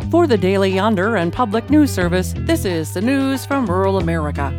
For the Daily Yonder and Public News Service, this is the news from rural America.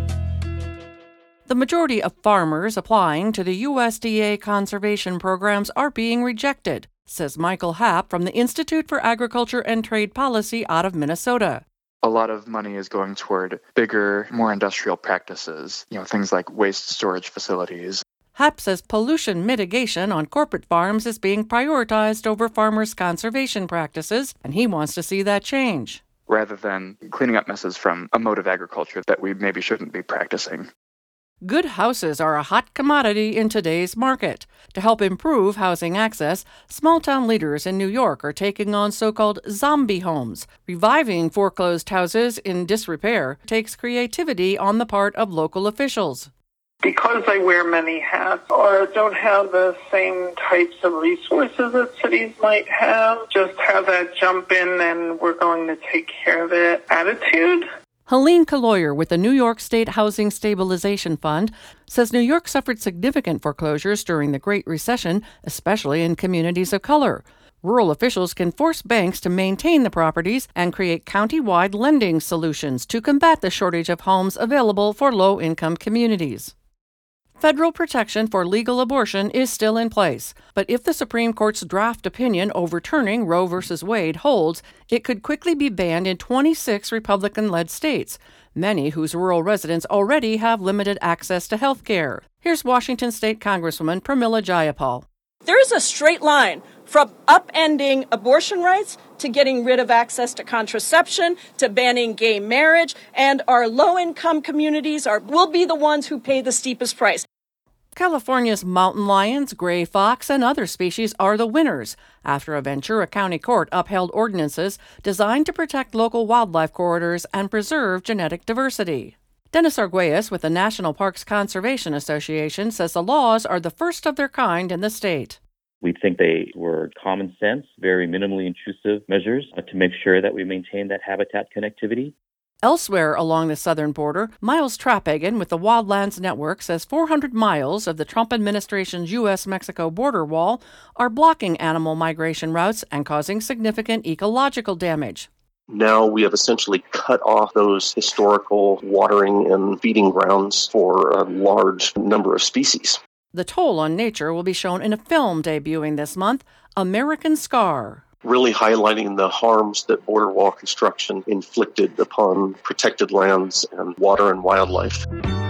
The majority of farmers applying to the USDA conservation programs are being rejected, says Michael Happ from the Institute for Agriculture and Trade Policy out of Minnesota. A lot of money is going toward bigger, more industrial practices, things like waste storage facilities. Happ says pollution mitigation on corporate farms is being prioritized over farmers' conservation practices, and he wants to see that change. Rather than cleaning up messes from a mode of agriculture that we maybe shouldn't be practicing. Good houses are a hot commodity in today's market. To help improve housing access, small-town leaders in New York are taking on so-called zombie homes. Reviving foreclosed houses in disrepair takes creativity on the part of local officials. Because I wear many hats or don't have the same types of resources that cities might have, just have that jump in and we're going to take care of it attitude. Helene Kaloyer with the New York State Housing Stabilization Fund says New York suffered significant foreclosures during the Great Recession, especially in communities of color. Rural officials can force banks to maintain the properties and create county-wide lending solutions to combat the shortage of homes available for low-income communities. Federal protection for legal abortion is still in place, but if the Supreme Court's draft opinion overturning Roe v. Wade holds, it could quickly be banned in 26 Republican-led states, many whose rural residents already have limited access to health care. Here's Washington State Congresswoman Pramila Jayapal. There is a straight line from upending abortion rights to getting rid of access to contraception, to banning gay marriage, and our low-income communities will be the ones who pay the steepest price. California's mountain lions, gray fox, and other species are the winners after a Ventura County court upheld ordinances designed to protect local wildlife corridors and preserve genetic diversity. Dennis Arguelles with the National Parks Conservation Association says the laws are the first of their kind in the state. We think they were common sense, very minimally intrusive measures to make sure that we maintain that habitat connectivity. Elsewhere along the southern border, Miles Trapegan with the Wildlands Network says 400 miles of the Trump administration's U.S.-Mexico border wall are blocking animal migration routes and causing significant ecological damage. Now we have essentially cut off those historical watering and feeding grounds for a large number of species. The toll on nature will be shown in a film debuting this month, American Scar. Really highlighting the harms that border wall construction inflicted upon protected lands and water and wildlife.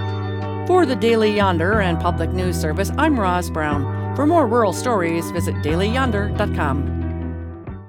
For the Daily Yonder and Public News Service, I'm Roz Brown. For more rural stories, visit dailyyonder.com.